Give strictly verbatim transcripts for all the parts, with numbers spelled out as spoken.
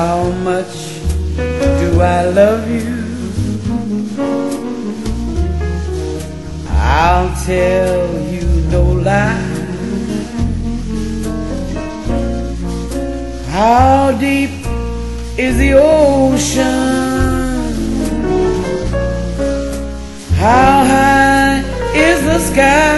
how much do I love you? I'll tell you no lie. How deep is the ocean? How high is the sky?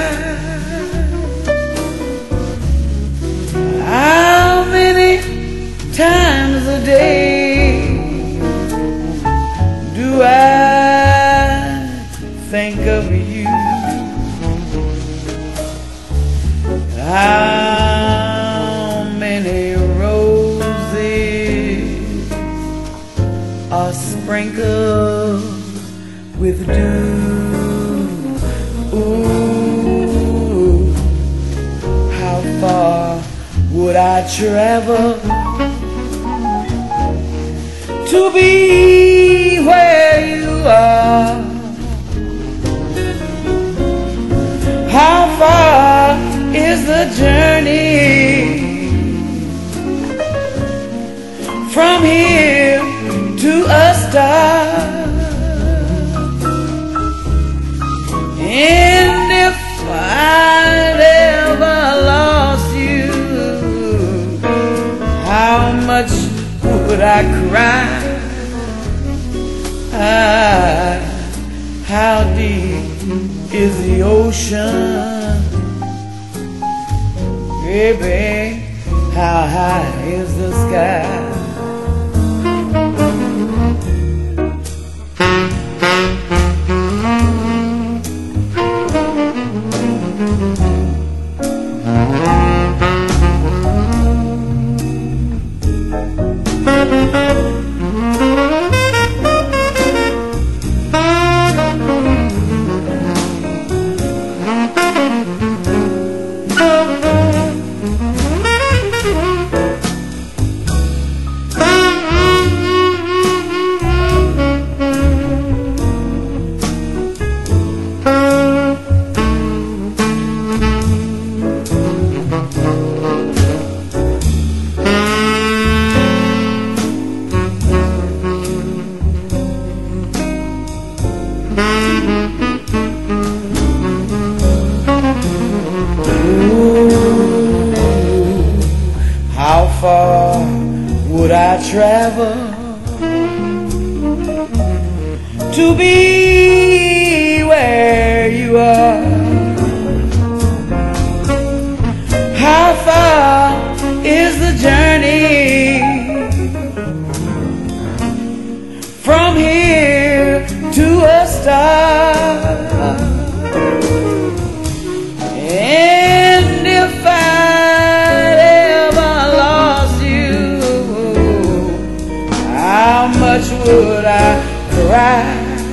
How many times a day do I think of you? How many roses are sprinkled with dew? Ooh, how far would I travel to be where you are? How far is the journey from here to a star? And if I'd ever lost you, how much would I cry? Ah, how deep is the ocean? Baby, how high is the sky? How far would I travel to be where you are? How far is the journey from here to a star? And if I'd ever lost you, how much would I cry?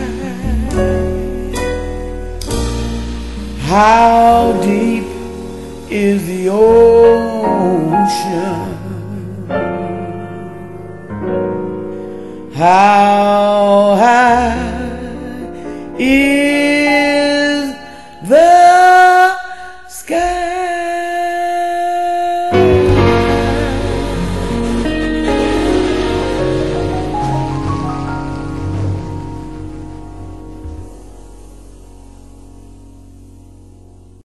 How deep is the ocean? How high is